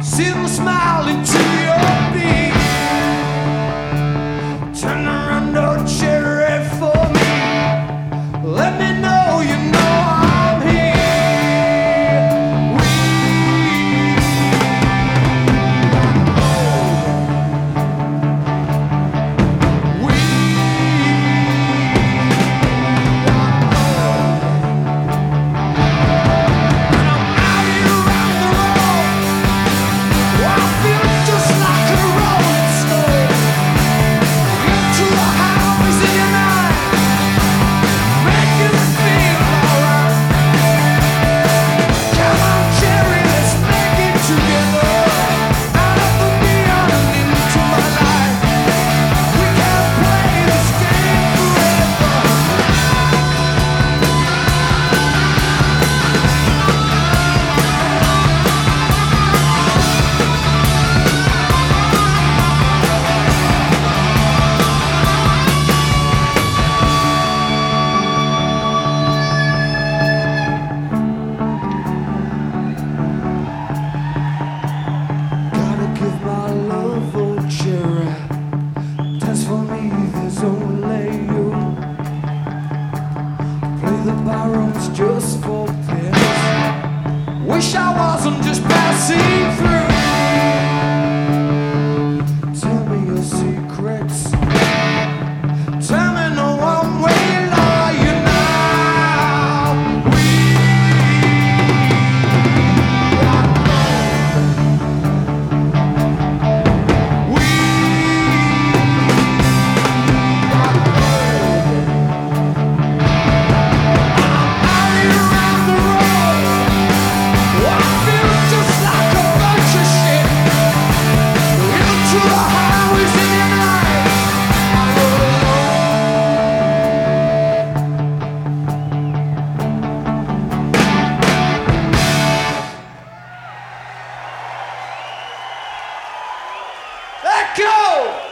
Silver smile into your beat. Turn around, oh cherry, for me. Let me know you know I'm here. We barrooms just for pills. Wish I wasn't just passing through. Tell me your secrets. Tell me no one will lie you now. We rock on. We rock Let go!